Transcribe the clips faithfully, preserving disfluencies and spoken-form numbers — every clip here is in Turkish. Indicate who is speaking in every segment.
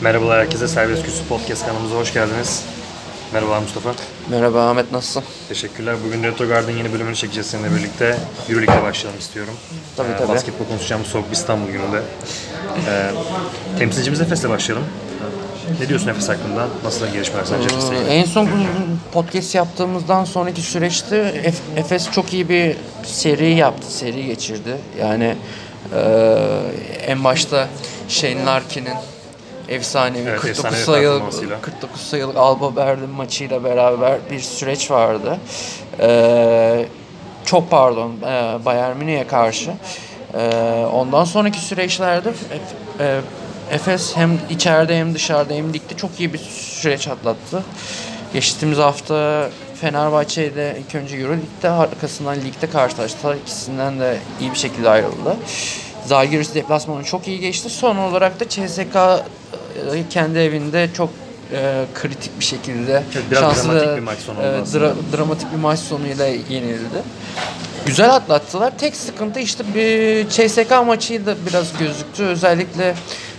Speaker 1: Merhabalar herkese, Serbest Küsü Podcast kanalımıza hoş geldiniz. Merhaba Mustafa.
Speaker 2: Merhaba Ahmet, nasılsın?
Speaker 1: Teşekkürler. Bugün Retrogard'ın yeni bölümünü çekeceğiz seninle birlikte. Euroleague'le başlayalım istiyorum.
Speaker 2: Tabii
Speaker 1: ee,
Speaker 2: tabii.
Speaker 1: Basketbol konuşacağımız soğuk bir İstanbul gününde. Ee, temsilcimiz Efes'le başlayalım. Ne diyorsun Efes hakkında? Nasıl gelişmeler sence Efes'te?
Speaker 2: Ee, en son podcast yaptığımızdan sonraki süreçte Ef- Efes çok iyi bir seri yaptı, seri geçirdi. Yani e, en başta Shane Larkin'in efsanevi
Speaker 1: Evet,
Speaker 2: kırk dokuz
Speaker 1: efsane
Speaker 2: sayılık
Speaker 1: performansıyla.
Speaker 2: kırk dokuz sayılık Alba Berlin maçıyla beraber bir süreç vardı. Ee, çok pardon, e, Bayern Münih'e karşı. Ee, ondan sonraki süreçlerde F- e, Efes hem içeride hem dışarıda hem ligde çok iyi bir süreç atlattı. Geçtiğimiz hafta Fenerbahçe ile ilk önce Euroleague'de, arkasından ligde karşılaştılar. İkisinden de iyi bir şekilde ayrıldı. Zalgiris deplasmanı çok iyi geçti. Son olarak da C S K e, kendi evinde çok e, kritik bir şekilde
Speaker 1: Evet, biraz dramatik bir maç sonu oldu
Speaker 2: e,
Speaker 1: aslında.
Speaker 2: dra- dramatik bir maç sonuyla yenildi. Güzel atlattılar. Tek sıkıntı işte bir C S K maçı da biraz gözüktü. Özellikle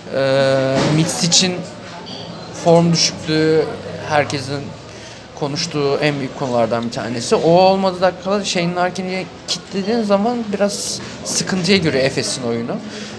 Speaker 2: e, Mitsic'in form düşüklüğü herkesin konuştuğu en büyük konulardan bir tanesi. O olmadığı dakikada Shane Larkin'i kilitlediğin zaman biraz sıkıntıya giriyor Efes'in oyunu.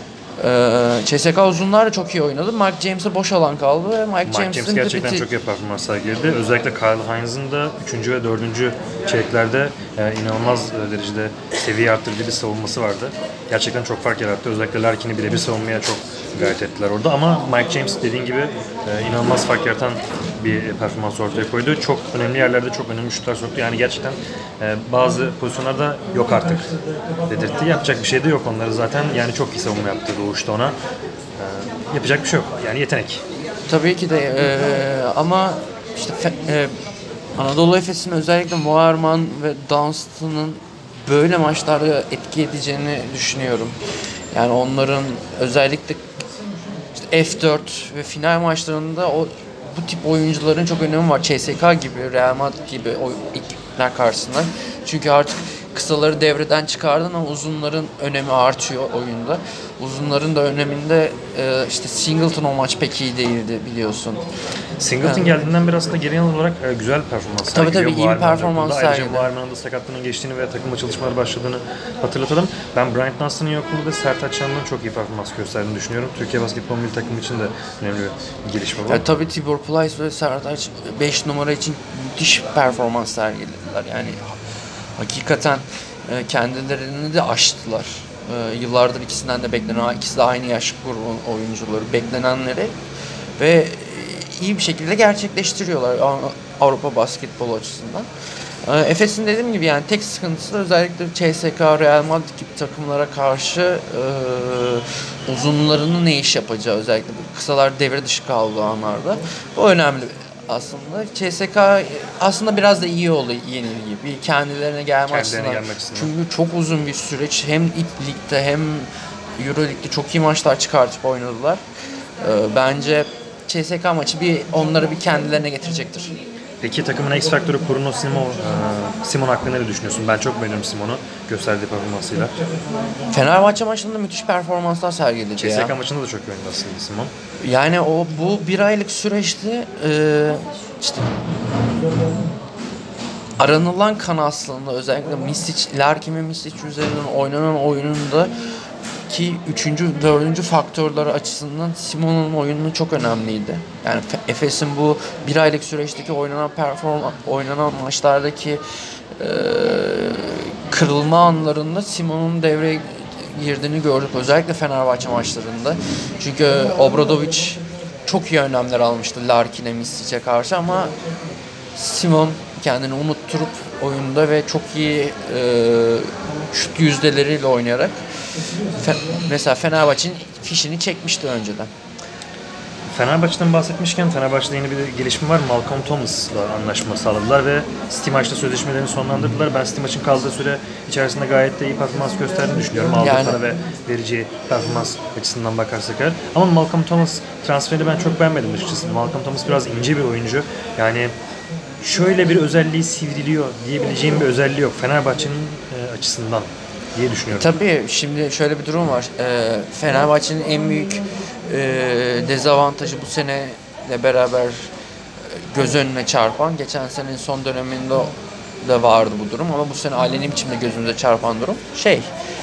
Speaker 2: Ee, C S K uzunlar da çok iyi oynadı. Mike James'e boş alan kaldı ve Mike,
Speaker 1: Mike James
Speaker 2: James'in
Speaker 1: gerçekten
Speaker 2: biti-
Speaker 1: çok iyi performans sergiledi. Özellikle Kyle Hines'ın da üçüncü ve dördüncü çeyreklerde e, inanılmaz e, derecede seviye arttırıcı bir savunması vardı. Gerçekten çok fark yarattı. Özellikle Larkin'i birebir savunmaya çok gayret ettiler orada. Ama Mike James dediğin gibi e, inanılmaz fark yaratan bir performans ortaya koydu. Çok önemli yerlerde çok önemli şutlar soktu. Yani gerçekten e, bazı pozisyonlarda yok artık dedirtti. Yapacak bir şey de yok onları zaten. Yani çok iyi savunma yaptı Doğuş'ta ona. E, yapacak bir şey yok. Yani yetenek.
Speaker 2: Tabii ki de e, ama işte fe- e, Anadolu Efes'in özellikle Moerman ve Dunstan'ın böyle maçlarda etki edeceğini düşünüyorum. Yani onların özellikle işte F dört ve final maçlarında o bu tip oyuncuların çok önemi var. C S K gibi, Real Madrid gibi o ekipler karşısında. Çünkü artık kısaları devreden çıkardın ama uzunların önemi artıyor oyunda. Uzunların da öneminde e, işte Singleton o maç pek iyi değildi biliyorsun.
Speaker 1: Singleton
Speaker 2: Yani.
Speaker 1: geldiğinden beri aslında genel olarak e, güzel performans
Speaker 2: Tabii
Speaker 1: sergiliyor.
Speaker 2: tabii, iyi bir
Speaker 1: Muharrem
Speaker 2: performans
Speaker 1: Akın'da. Ayrıca
Speaker 2: sergiledi.
Speaker 1: Muharrem'in de sakatlığının geçtiğini ve takımla çalışmaları başladığını hatırlatalım. Ben Bryant Dunstan'ın yokluğunda Sertaç Şanlı'nın çok iyi performans gösterdiğini düşünüyorum. Türkiye Basketbol Milli Takımı için de önemli bir gelişme bu.
Speaker 2: Ya, tabii Tibor Plyce ve Sertaç beş numara için müthiş performans sergilediler. Yani hakikaten e, kendilerini de aştılar. E, yıllardır ikisinden de beklenen, ikisi de aynı yaş grubun oyuncuları, beklenenleri ve e, iyi bir şekilde gerçekleştiriyorlar Av- Avrupa basketbol açısından. E, Efes'in dediğim gibi yani tek sıkıntısı özellikle C S K, Real Madrid gibi takımlara karşı e, uzunlarının ne iş yapacağı, özellikle bu kısalar devre dışı kaldığı anlarda. Bu önemli aslında. C S K aslında biraz da iyi oldu yenilgi. Bir kendilerine gelme
Speaker 1: Kendilerine
Speaker 2: açısından.
Speaker 1: gelmek açısından.
Speaker 2: Çünkü çok uzun bir süreç. Hem ilk ligde hem Euroleague'de çok iyi maçlar çıkartıp oynadılar. Ee, bence C S K maçı bir onları bir kendilerine getirecektir.
Speaker 1: Peki takımın X faktörü Bruno Simon, e, Simon hakkında ne düşünüyorsun? Ben çok beğeniyorum Simon'u gösterdiği performansıyla.
Speaker 2: Fenerbahçe maçında müthiş performanslar sergiledi
Speaker 1: C S K
Speaker 2: ya.
Speaker 1: maçında da çok iyi oynadı aslında Simon.
Speaker 2: Yani o bu bir aylık süreçte e, işte aranılan kan aslında özellikle Misic, Larkin ve Misic üzerinden oynanan oyununda ki üçüncü, dördüncü faktörleri açısından Simon'un oyunu çok önemliydi. Yani Fe- Efes'in bu bir aylık süreçteki oynanan performa, oynanan maçlardaki e, kırılma anlarında Simon'un devreye girdiğini gördük. Özellikle Fenerbahçe maçlarında. Çünkü Obradovic çok iyi önlemler almıştı Larkin'e, Misic'e karşı ama Simon kendini unutturup oyunda ve çok iyi e, şut yüzdeleriyle oynayarak Fe- mesela Fenerbahçe'nin fişini çekmişti önceden.
Speaker 1: Fenerbahçe'den bahsetmişken Fenerbahçe'de yeni bir gelişme var. Malcolm Thomas'la anlaşma sağladılar ve Stimaç'la sözleşmelerini sonlandırdılar. Ben Stimaç'ın kaldığı süre içerisinde gayet de iyi performans gösterdiğini düşünüyorum. Aldığı
Speaker 2: Yani-
Speaker 1: para ve vereceği performans açısından bakarsak eğer. Ama Malcolm Thomas transferini ben çok beğenmedim açıkçası. Malcolm Thomas biraz ince bir oyuncu. Yani şöyle bir özelliği sivriliyor diyebileceğim bir özelliği yok Fenerbahçe'nin e, açısından. diye düşünüyorum.
Speaker 2: Tabii şimdi şöyle bir durum var. Ee, Fenerbahçe'nin en büyük e, dezavantajı bu seneyle beraber göz önüne çarpan, geçen senenin son döneminde de vardı bu durum ama bu sene aleni biçimde gözümüze çarpan durum şey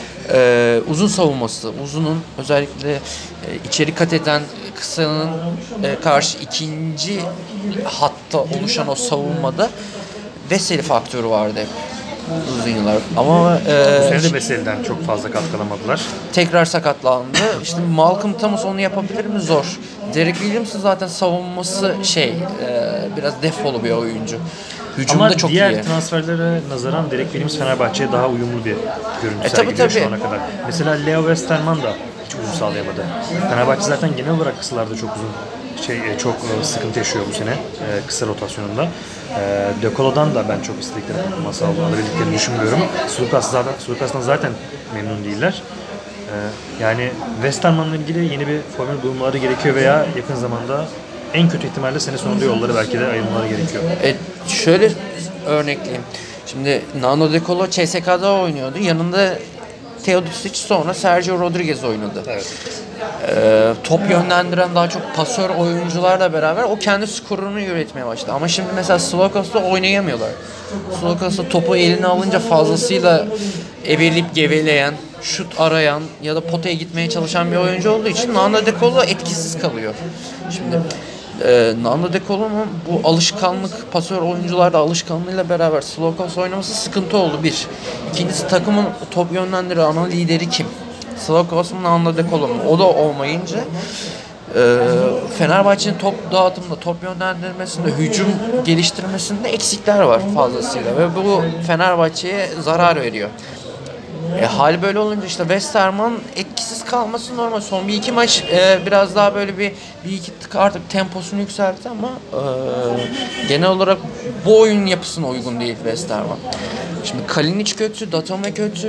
Speaker 2: e, uzun savunması. Uzunun özellikle e, içeri kat eden kısanın e, karşı ikinci hatta oluşan o savunmada Veseli faktörü vardı hep uzun yıllar. Ama e,
Speaker 1: Bu sene de Veseli'den çok fazla katkı alamadılar.
Speaker 2: tekrar sakatlandı. İşte Malcolm Thomas onu yapabilir mi? Zor. Derek Williams'ın zaten savunması şey e, biraz defolu bir oyuncu. Hücumda
Speaker 1: Ama
Speaker 2: çok
Speaker 1: diğer
Speaker 2: iyi.
Speaker 1: transferlere nazaran Derek Williams Fenerbahçe'ye daha uyumlu bir görüntü
Speaker 2: E, tabii,
Speaker 1: sergiliyor
Speaker 2: tabii.
Speaker 1: şu ana kadar. Mesela Leo Westerman da hiç uyum sağlayamadı. Fenerbahçe zaten genel olarak kısalarda çok uzun şey e, çok e, sıkıntı yaşıyor bu sene e, kısa rotasyonunda. E, De Colo'dan da ben çok istedikleri performans alabildiklerini düşünmüyorum. Sulukas zaten Sulukas'tan zaten memnun değiller. E, yani Westerman'la ilgili yeni bir formül bulmaları gerekiyor veya yakın zamanda en kötü ihtimalle sene sonunda yolları belki de ayrılmaları gerekiyor.
Speaker 2: E, şöyle örnekleyeyim. Şimdi Nando De Colo C S K'da oynuyordu. Yanında Teodosic sonra Sergio Rodriguez oynadı.
Speaker 1: Evet.
Speaker 2: Ee, top yönlendiren daha çok pasör oyuncularla beraber o kendi skorunu üretmeye başladı. Ama şimdi mesela Slokos'ta oynayamıyorlar. Slokos'ta topu eline alınca fazlasıyla eveleyip geveleyen, şut arayan ya da potaya gitmeye çalışan bir oyuncu olduğu için Nando De Colo etkisiz kalıyor. Şimdi e, Nando De Colo'nun bu alışkanlık, pasör oyuncularda alışkanlığıyla beraber Slokos oynaması sıkıntı oldu bir. İkincisi takımın top yönlendiren ana lideri kim? Slokos mu Nando De Colo mu? O da olmayınca e, Fenerbahçe'nin top dağıtımında, top yönlendirmesinde, hücum geliştirmesinde eksikler var fazlasıyla ve bu Fenerbahçe'ye zarar veriyor. E, hal böyle olunca işte Westerman etkisiz kalması normal. Son bir iki maç e, biraz daha böyle bir bir iki tık artık temposunu yükseltti ama e, genel olarak bu oyun yapısına uygun değil Westerman. Şimdi Kalinic kötü, Datome kötü,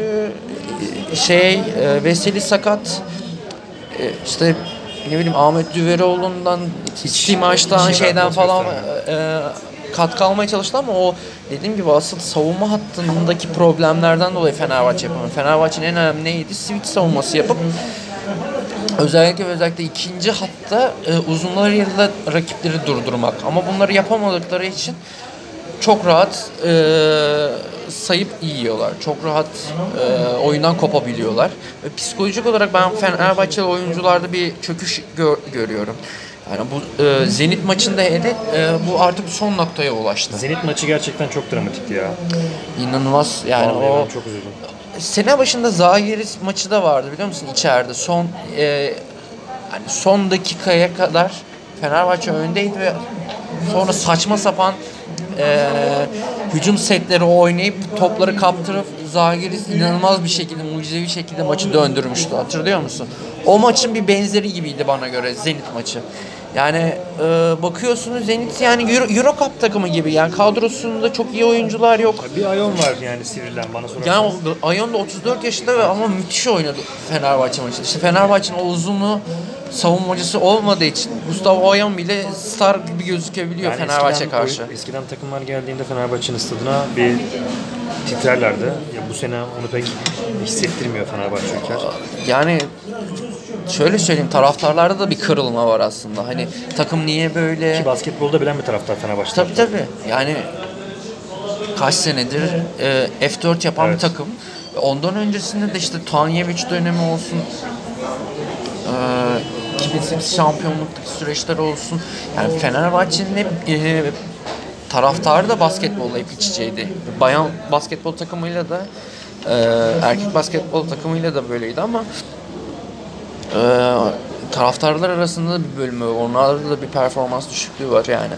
Speaker 2: e, şey e, Veseli sakat, e, işte ne bileyim Ahmet Düveroğlu'ndan, içtiği maçtan
Speaker 1: hiç
Speaker 2: şeyden
Speaker 1: performans
Speaker 2: falan e, katkı almaya çalıştı ama o dediğim gibi asıl savunma hattındaki problemlerden dolayı Fenerbahçe yapamıyor. Fenerbahçe'nin en önemli neydi? Switch savunması yapıp özellikle özellikle ikinci hatta e, uzunlarıyla rakipleri durdurmak. Ama bunları yapamadıkları için çok rahat e, sayıp yiyorlar. Çok rahat e, oyundan kopabiliyorlar. Ve psikolojik olarak ben Fenerbahçeli oyuncularda bir çöküş gör, görüyorum. Yani bu e, Zenit maçında hele e, bu artık son noktaya ulaştı.
Speaker 1: Zenit maçı gerçekten çok dramatikti ya.
Speaker 2: İnanılmaz yani.
Speaker 1: Vallahi
Speaker 2: O
Speaker 1: ben çok üzüldüm.
Speaker 2: sene başında Zagiris maçı da vardı biliyor musun içeride. Son e, hani son dakikaya kadar Fenerbahçe öndeydi ve sonra saçma sapan e, hücum setleri oynayıp topları kaptırıp Zagiris inanılmaz bir şekilde, mucizevi şekilde maçı döndürmüştü. Hatırlıyor musun? O maçın bir benzeri gibiydi bana göre Zenit maçı. Yani e, bakıyorsunuz Zenit yani Euro, Euro Cup takımı gibi yani kadrosunda çok iyi oyuncular yok.
Speaker 1: Bir Ayon var yani sivrilen bana sorarsan.
Speaker 2: Yani o- Ayon da otuz dört yaşında ve ama müthiş oynadı Fenerbahçe maçında. İşte Fenerbahçe'nin o uzunluğu savunmacısı olmadığı için Gustavo Ayon bile star gibi gözükebiliyor
Speaker 1: Yani
Speaker 2: Fenerbahçe
Speaker 1: eskiden,
Speaker 2: karşı.
Speaker 1: oyun- eskiden takımlar geldiğinde Fenerbahçe'nin stadına bir titrerlerdi. Ya bu sene onu pek hissettirmiyor Fenerbahçe ülker.
Speaker 2: Yani şöyle söyleyeyim taraftarlarda da bir kırılma var aslında. Hani takım niye böyle?
Speaker 1: Ki basketbolda bilen bir taraftar Fenerbahçe.
Speaker 2: Tabii tabii. Yani kaç senedir e, F dört yapan
Speaker 1: Evet.
Speaker 2: bir takım. Ondan öncesinde de işte Tanjevic dönemi olsun. E, iki bin sekiz şampiyonluktaki süreçler olsun. Yani Fenerbahçe'nin hep e, taraftarı da basketbolla hep iç içeydi. Bayan basketbol takımıyla da e, erkek basketbol takımıyla da böyleydi ama e, taraftarlar arasında da bir bölümü, onlarda da bir performans düşüklüğü var yani.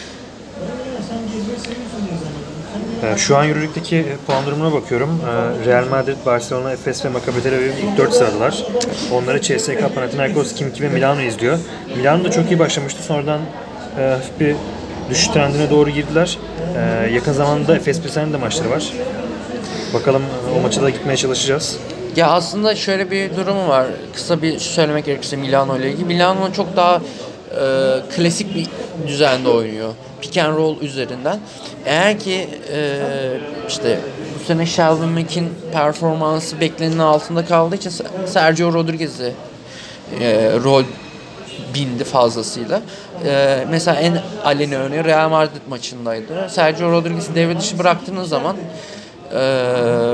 Speaker 1: Ee, Şu an Euroleague'deki puan durumuna bakıyorum. Ee, Real Madrid, Barcelona, Efes ve Maccabi Tel Aviv ilk dört sıradalar. Onları C S K A, Panathinaikos, Khimki ve Milano izliyor. Milano da çok iyi başlamıştı. Sonradan e, hafif bir düşüş trendine doğru girdiler. Ee, yakın zamanda Efes Pilsen'in de maçları var. Bakalım o maça da gitmeye çalışacağız.
Speaker 2: Ya aslında şöyle bir durum var. Kısa bir söylemek gerekirse Milano ile ilgili. Milano çok daha e, klasik bir düzende oynuyor. Pick and roll üzerinden. Eğer ki e, işte sene Shelvin Mack'in performansı beklenenin altında kaldığı için Sergio Rodriguez'e e, rol bindi fazlasıyla. E, mesela en aleni örneği Real Madrid maçındaydı. Sergio Rodriguez'i devre dışı bıraktığınız zaman e,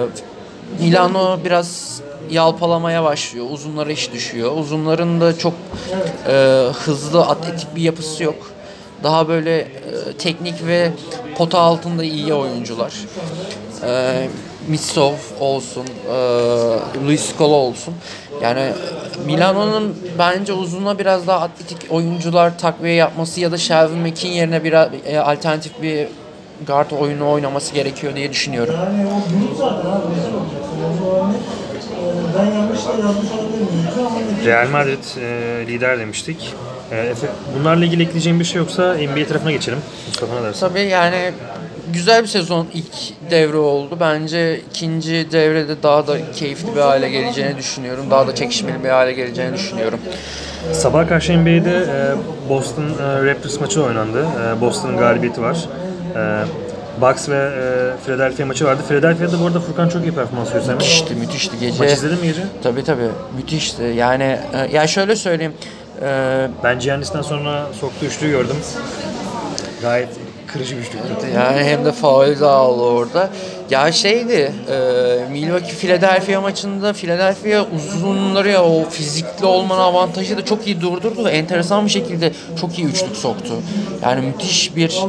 Speaker 2: Milano biraz yalpalamaya başlıyor. Uzunlara iş düşüyor. Uzunların da çok e, hızlı, atletik bir yapısı yok. Daha böyle e, teknik ve pota altında iyi oyuncular. E, Mitsov olsun, e, Luis Scola olsun. Yani Milano'nun bence uzuna biraz daha atletik oyuncular takviye yapması ya da Shelvin Mack'in yerine biraz e, alternatif bir guard oyunu oynaması gerekiyor diye düşünüyorum.
Speaker 3: Yani o büyük zaten abi güzel olacak. O örnek ben yanlış da yazmış olabilirim ama ne
Speaker 1: Real Madrid e, lider demiştik. E, Efe, bunlarla ilgili ekleyeceğim bir şey yoksa N B A tarafına geçelim. Mustafa ne dersin?
Speaker 2: Tabii yani güzel bir sezon ilk devre oldu. Bence ikinci devrede daha da keyifli bir hale geleceğini düşünüyorum. Daha da çekişmeli bir hale geleceğini düşünüyorum.
Speaker 1: Sabah karşı N B A'de e, Boston e, Raptors maçı oynandı. E, Boston'ın galibiyeti var. E, Bucks ve e, Philadelphia maçı vardı. Philadelphia'da bu arada Furkan çok iyi performans göstermiş.
Speaker 2: Müthişti, müthişti gece.
Speaker 1: Maç izledin mi gece?
Speaker 2: Tabii tabii, müthişti. Yani e, ya şöyle söyleyeyim. E,
Speaker 1: Ben Giannis'ten sonra soktuğu üçlüyü gördüm. Gayet kırıcı bir üçlüydü.
Speaker 2: Yani hem de faul da aldı orada. Ya şeydi, e, Milwaukee Philadelphia maçında Philadelphia uzunları ya o fizikli olmanın avantajı da çok iyi durdurdu ve enteresan bir şekilde çok iyi üçlük soktu. Yani müthiş bir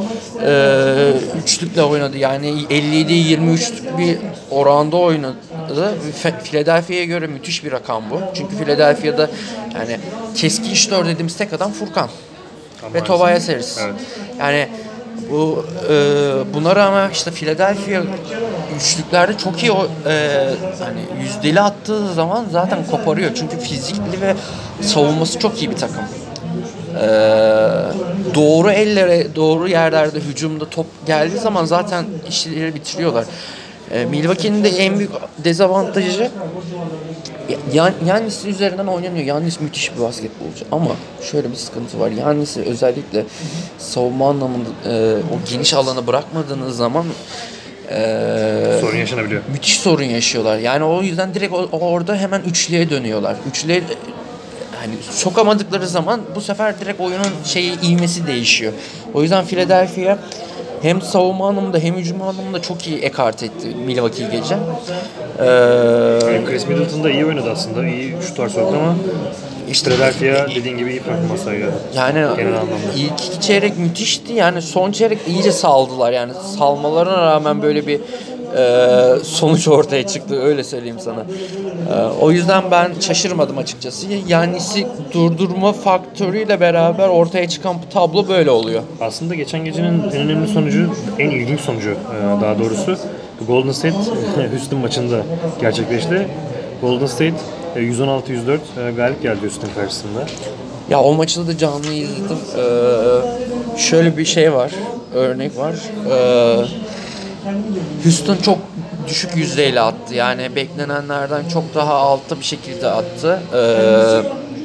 Speaker 2: e, üçlükle oynadı. Yani elli yedi yirmi üçlük bir oranda oynadı. Philadelphia'ya göre müthiş bir rakam bu. Çünkü Philadelphia'da yani keskin şutör dediğimiz tek adam Furkan ve Tobias Harris.
Speaker 1: Evet.
Speaker 2: Yani bu e, buna rağmen işte Philadelphia üçlüklerde çok iyi o, e, hani yüzdeli attığı zaman zaten koparıyor. Çünkü fizikli ve savunması çok iyi bir takım. E, doğru ellere, doğru yerlerde hücumda top geldiği zaman zaten işleri bitiriyorlar. E, Milwaukee'nin de en büyük dezavantajı Yan, Yannis üzerinden oynanıyor. Yannis müthiş bir basketbolcu ama şöyle bir sıkıntı var. Yannis'i özellikle savunma anlamında e, o geniş alanı bırakmadığınız zaman e,
Speaker 1: Sorun yaşanabiliyor.
Speaker 2: müthiş sorun yaşıyorlar. Yani o yüzden direkt o, orada hemen üçlüye dönüyorlar. Üçlüye hani sokamadıkları zaman bu sefer direkt oyunun şeyi ivmesi değişiyor. O yüzden Philadelphia hem savunma anlamında hem hücum anlamında çok iyi ekart etti Milwaukee gece. Ee,
Speaker 1: Yani Chris Middleton da iyi oynadı aslında. İyi şutlar soktu ama
Speaker 2: işte
Speaker 1: Philadelphia dediğin gibi iyi performans sergiledi.
Speaker 2: yani
Speaker 1: Genel anlamda.
Speaker 2: ilk iki çeyrek müthişti. Yani son çeyrek iyice saldılar. Yani salmalarına rağmen böyle bir e, sonuç ortaya çıktı. Öyle söyleyeyim sana. E, o yüzden ben şaşırmadım açıkçası. Yannis'i durdurma faktörüyle beraber ortaya çıkan tablo böyle oluyor.
Speaker 1: Aslında geçen gecenin en önemli sonucu, en ilginç sonucu e, daha doğrusu Golden State Houston maçında gerçekleşti. Golden State e, yüz on altı yüz dört e, galip geldi Houston karşısında.
Speaker 2: Ya o maçı da canlı izledim. Ee, şöyle bir şey var, örnek var. Ee, Houston çok düşük yüzdeyle attı. Yani beklenenlerden çok daha altta bir şekilde attı. Ee,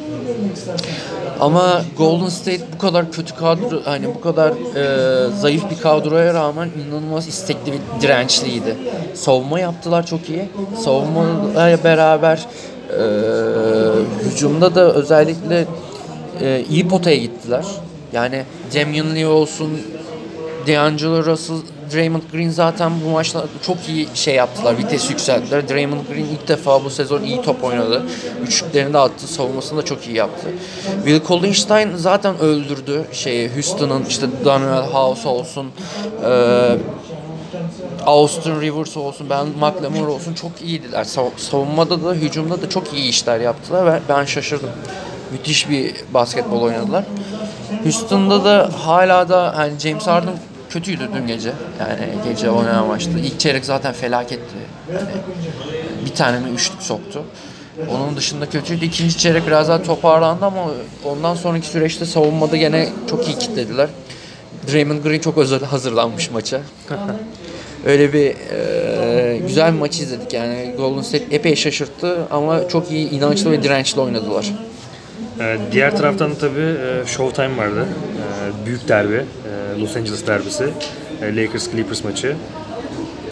Speaker 2: ama Golden State bu kadar kötü kadro, hani bu kadar e, zayıf bir kadroya rağmen inanılmaz istekli ve dirençliydi. Savunma yaptılar çok iyi. Savunmayla beraber e, hücumda da özellikle e, iyi potaya gittiler. Yani Damian Lee olsun, D'Angelo Russell, Draymond Green zaten bu maçta çok iyi şey yaptılar, vites yükselttiler. Draymond Green ilk defa bu sezon iyi top oynadı. Üçlüklerini de attı, savunmasını da çok iyi yaptı. Will Collinstein zaten öldürdü şeyi, Houston'ın işte Daniel House olsun, e, Austin Rivers olsun, Ben McLemore olsun çok iyiydiler. Sav- savunmada da hücumda da çok iyi işler yaptılar ve ben şaşırdım. Müthiş bir basketbol oynadılar. Houston'da da hala da hani James Harden kötüydü dün gece. Yani gece oynanan maçta. İlk çeyrek zaten felaketti. Yani bir tane mi üçlük soktu. Onun dışında kötüydü. İkinci çeyrek biraz daha toparlandı ama ondan sonraki süreçte savunmada gene çok iyi kilitlediler. Draymond Green çok özel hazırlanmış maça. Öyle bir e, güzel bir maç izledik yani. Golden State epey şaşırttı ama çok iyi, inançlı ve dirençli oynadılar.
Speaker 1: Ee, diğer taraftan da tabii e, Showtime vardı. E, büyük derbi. E, Los Angeles derbisi. E, Lakers Clippers maçı.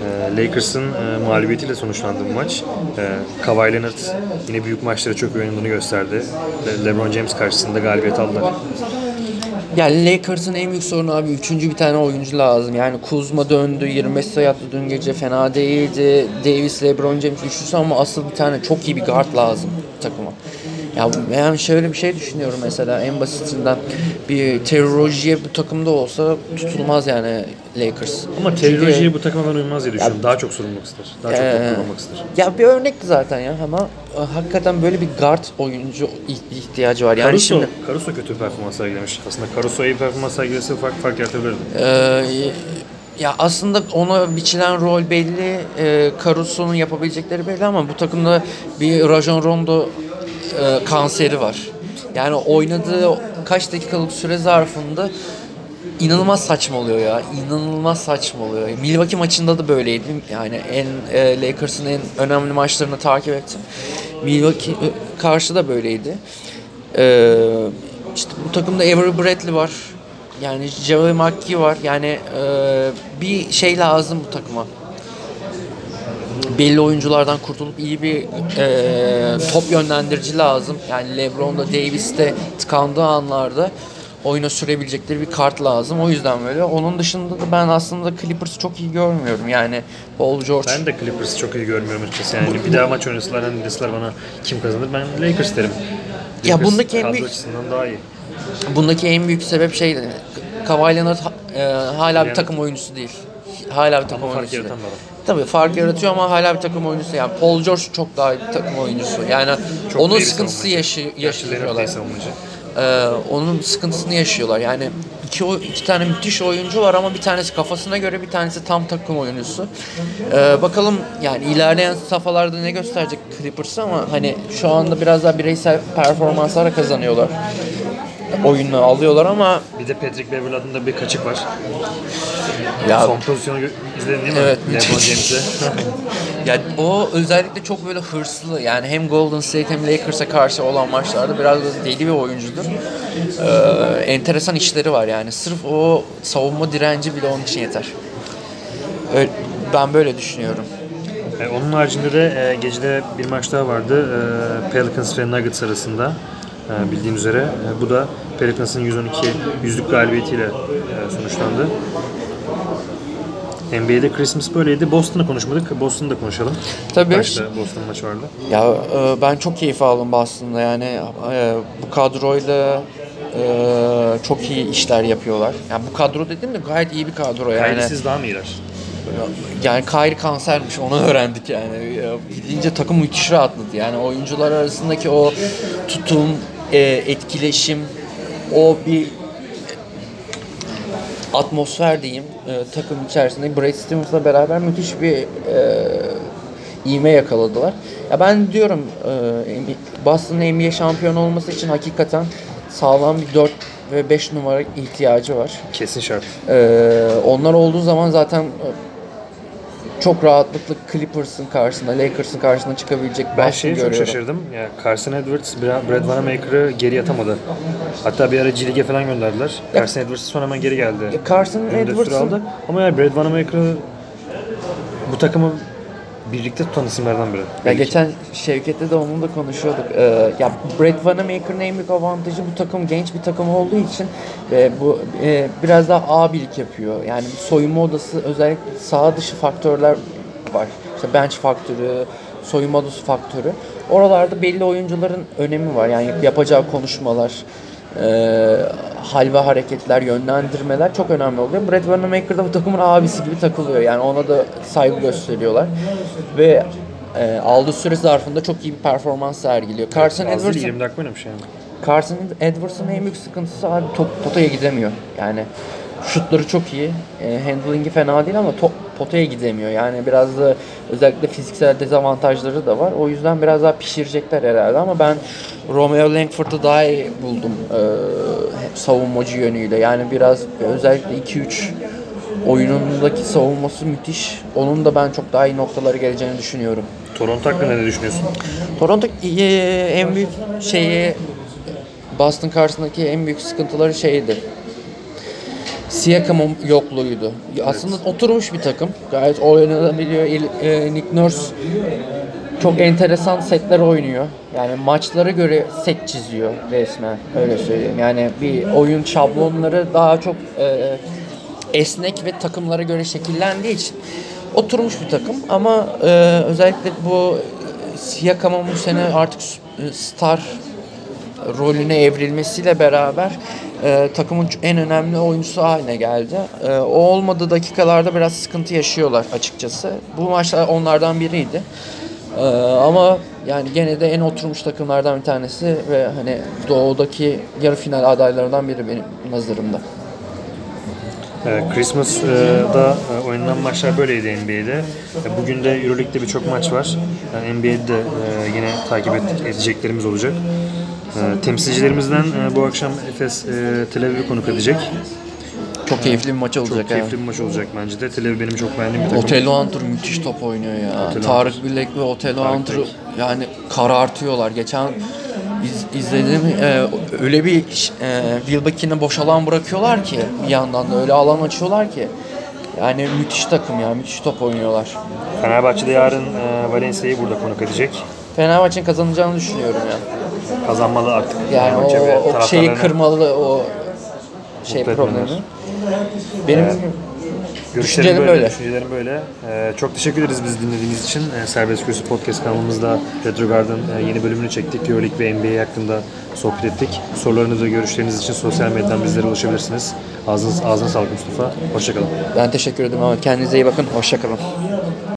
Speaker 1: E, Lakers'ın e, mağlubiyetiyle sonuçlandı bu maç. E, Kawhi Leonard yine büyük maçlara çok iyi oynadığını gösterdi. Le- LeBron James karşısında galibiyet aldılar.
Speaker 2: Yani Lakers'ın en büyük sorunu abi üçüncü bir tane oyuncu lazım. Yani Kuzma döndü, yirmi beş sayı attı dün gece, fena değildi. Davis, LeBron James üçlüsü ama asıl bir tane çok iyi bir guard lazım takıma. Ya ben şöyle bir şey düşünüyorum mesela en basitinden bir Terry Rozier bu takımda olsa tutulmaz yani Lakers.
Speaker 1: Ama Terry
Speaker 2: Çünkü-
Speaker 1: Rozier bu takıma ben uymaz diye düşünüyorum. Daha çok sorumluluk ister. Daha çok
Speaker 2: Ee,
Speaker 1: top kullanmak ister.
Speaker 2: Ya bir örnekti zaten ya ama e, hakikaten böyle bir guard oyuncu ih- ihtiyacı var. Yani
Speaker 1: Caruso,
Speaker 2: şimdi
Speaker 1: Caruso kötü bir performans sergilemiş. Aslında Caruso iyi bir performans sergilese fark fark yaratabilirdi.
Speaker 2: e, ya aslında ona biçilen rol belli, e, Caruso'nun yapabilecekleri belli ama bu takımda bir Rajon Rondo e, kanseri var. Yani oynadığı kaç dakikalık süre zarfında inanılmaz saçma oluyor ya. İnanılmaz saçma oluyor. Milwaukee maçında da böyleydi. Yani en e, Lakers'ın en önemli maçlarını takip ettim. Milwaukee e, karşı da böyleydi. E, işte bu takımda Avery Bradley var. Yani Javel McGee var. Yani e, bir şey lazım bu takıma. Belli oyunculardan kurtulup iyi bir e, top yönlendirici lazım. Yani LeBron'da, Davis'te tıkandığı anlarda oyuna sürebilecekleri bir kart lazım. O yüzden böyle. Onun dışında da ben aslında Clippers'ı çok iyi görmüyorum. Yani Paul George.
Speaker 1: Ben de Clippers'ı çok iyi görmüyorum açıkçası. Yani bir daha maç oynasalar hani deseler bana kim kazanır ben Lakers derim.
Speaker 2: Ya
Speaker 1: Lakers
Speaker 2: bundaki en
Speaker 1: kadro
Speaker 2: büyük-
Speaker 1: açısından daha iyi.
Speaker 2: Bundaki en büyük sebep şey Kawhi Leonard ha- e, hala bir
Speaker 1: Yani-
Speaker 2: takım oyuncusu değil. Hala bir takım
Speaker 1: Ama fark
Speaker 2: oyuncusu değil.
Speaker 1: yaratan bir adam.
Speaker 2: Tabii fark yaratıyor ama hala bir takım oyuncusu. Yani Paul George çok daha iyi bir takım oyuncusu. Yani
Speaker 1: Çok
Speaker 2: onun
Speaker 1: iyi bir
Speaker 2: sıkıntısı
Speaker 1: savunmacı.
Speaker 2: yaşı,
Speaker 1: Gerçi Leonard
Speaker 2: yaşıyorlar.
Speaker 1: değil savunmacı.
Speaker 2: Ee, onun sıkıntısını yaşıyorlar. Yani iki, o- iki tane müthiş oyuncu var ama bir tanesi kafasına göre bir tanesi tam takım oyuncusu. Ee, bakalım yani ilerleyen safhalarda ne gösterecek Clippers ama hani şu anda biraz daha bireysel performanslara kazanıyorlar. Oyunu alıyorlar ama
Speaker 1: Bir de Patrick Beverley adında bir kaçık var.
Speaker 2: ya
Speaker 1: Son pozisyonu gö- izledin değil mi?
Speaker 2: Evet,
Speaker 1: LeBron
Speaker 2: müthiş.
Speaker 1: James'e.
Speaker 2: ya o özellikle çok böyle hırslı yani hem Golden State hem Lakers'a karşı olan maçlarda biraz da deli bir oyuncudur. Ee, enteresan işleri var yani sırf o savunma direnci bile onun için yeter. Öyle, ben böyle düşünüyorum.
Speaker 1: E, onun haricinde de e, gecede bir maç daha vardı. E, Pelicans ve Nuggets arasında. E, bildiğin üzere. E, bu da Pelicans'ın yüz on iki yüzlük galibiyetiyle e, sonuçlandı. N B A'de Christmas böyleydi. Boston'ı konuşmadık. Boston'ı da konuşalım.
Speaker 2: Tabii.
Speaker 1: Başta Boston maçı vardı.
Speaker 2: Ya e, ben çok keyif aldım Boston'da yani e, bu kadroyla e, çok iyi işler yapıyorlar. Yani bu kadro dediğim de gayet iyi bir kadro yani.
Speaker 1: Kayıtsız daha mı iyiler?
Speaker 2: Yani Kyrie kansermiş onu öğrendik yani. Gidince takım müthiş rahatladı. Yani oyuncular arasındaki o tutum, e, etkileşim, o bir atmosfer diyeyim e, takım içerisinde Brad Stevens'la beraber müthiş bir e, ivme yakaladılar. Ya ben diyorum e, Boston'ın N B A şampiyonu olması için hakikaten sağlam bir dört ve beş numara ihtiyacı var.
Speaker 1: Kesin şart.
Speaker 2: Ee, onlar olduğu zaman zaten e, çok rahatlıkla Clippers'ın karşısında, Lakers'ın karşısına çıkabilecek
Speaker 1: Ben
Speaker 2: Boston
Speaker 1: şeye çok
Speaker 2: görüyorum.
Speaker 1: şaşırdım. Ya Carson Edwards, Bra- Brad Wanamaker'ı geri atamadı. Hatta bir ara G League'e falan gönderdiler. Carson Edwards sonra hemen geri geldi.
Speaker 2: Ya Carson
Speaker 1: Önünde süre
Speaker 2: Edwards'ın
Speaker 1: aldı. Ama yani Brad Wanamaker'ı bu takımı birlikte tutan isimlerden biri.
Speaker 2: ya
Speaker 1: Belki.
Speaker 2: geçen Şevket'te de onunla da konuşuyorduk. Ee, ya Brad Wanamaker'ın en büyük avantajı bu takım genç bir takım olduğu için ve bu e, biraz daha abilik yapıyor. Yani soyunma odası özellikle sağ dışı faktörler var. İşte bench faktörü, soyunma odası faktörü. Oralarda belli oyuncuların önemi var. Yani yapacağı konuşmalar, e, hal ve hareketler, yönlendirmeler çok önemli oluyor. Brad Wanamaker da bu takımın abisi gibi takılıyor. Yani ona da saygı gösteriyorlar. Ve e, aldığı süre zarfında çok iyi bir performans sergiliyor. Carson
Speaker 1: Az değil,
Speaker 2: Edwards'ın
Speaker 1: yirmi dakika oynamış yani.
Speaker 2: Carson Edwards'ın en büyük sıkıntısı abi top potaya gidemiyor. Yani şutları çok iyi. E, handling'i fena değil ama top potaya gidemiyor. Yani biraz da özellikle fiziksel dezavantajları da var. O yüzden biraz daha pişirecekler herhalde ama ben Romeo Langford'u daha iyi buldum e, savunmacı yönüyle. Yani biraz özellikle iki üç oyunundaki savunması müthiş. Onun da ben çok daha iyi noktaları geleceğini düşünüyorum.
Speaker 1: Toronto hakkında ne düşünüyorsun?
Speaker 2: Toronto e, en büyük şeyi Boston karşısındaki en büyük sıkıntıları şeydi. Siakam'ın yokluğuydu. Aslında oturmuş bir takım. Gayet oynanabiliyor. İl- e, Nick Nurse çok enteresan setler oynuyor. Yani maçlara göre set çiziyor resmen. Öyle söyleyeyim. Yani bir oyun şablonları daha çok e, esnek ve takımlara göre şekillendiği için oturmuş bir takım. Ama e, özellikle bu Siakam'ın bu sene artık star rolüne evrilmesiyle beraber e, takımın en önemli oyuncusu haline geldi. E, o olmadığı dakikalarda biraz sıkıntı yaşıyorlar açıkçası. Bu maçlar onlardan biriydi. E, ama yani gene de en oturmuş takımlardan bir tanesi ve hani doğudaki yarı final adaylarından biri benim nazarımda.
Speaker 1: Ee, Christmas'da e, oynanan maçlar böyleydi N B A'de. E, Bugün de Euroleague'de birçok maç var. Yani N B A'de de e, yine takip et- edeceklerimiz olacak. E, Temsilcilerimizden e, bu akşam Efes e, Tel Aviv'i konuk edecek.
Speaker 2: Çok keyifli bir maç olacak.
Speaker 1: Çok keyifli bir maç olacak bence de. Tel Aviv benim çok beğendiğim bir takım.
Speaker 2: Otello Hunter müthiş top oynuyor ya.
Speaker 1: Otello
Speaker 2: Tarık Bilek ve Otello
Speaker 1: Tarık
Speaker 2: Hunter'ı
Speaker 1: Bilek.
Speaker 2: yani karartıyorlar. Geçen iz, izledim e, öyle bir e, Wilbeck'ini boş alan bırakıyorlar ki bir yandan da öyle alan açıyorlar ki. Yani müthiş takım ya. Müthiş top oynuyorlar.
Speaker 1: Fenerbahçe'de yarın e, Valencia'yı burada konuk edecek.
Speaker 2: Fenerbahçe'nin kazanacağını düşünüyorum ya.
Speaker 1: Kazanmalı artık.
Speaker 2: Yani o,
Speaker 1: Fenerbahçe ve
Speaker 2: o şeyi
Speaker 1: taraftarlarına
Speaker 2: kırmalı o şey
Speaker 1: mutlu
Speaker 2: problemi.
Speaker 1: etmeler.
Speaker 2: Benim
Speaker 1: Görüşlerim
Speaker 2: Düşüncelerim
Speaker 1: böyle,
Speaker 2: böyle.
Speaker 1: düşüncelerim böyle. Ee, çok teşekkür ederiz bizi dinlediğiniz için. Ee, Serbest Kürsü Podcast kanalımızda Retrogard'ın e, yeni bölümünü çektik. Euroleague ve N B A hakkında sohbet ettik. Sorularınız ve görüşleriniz için sosyal medyadan bizlere ulaşabilirsiniz. Ağzınız, ağzına sağlık Mustafa. Hoşçakalın.
Speaker 2: ben teşekkür ederim ama kendinize iyi bakın. Hoşça kalın.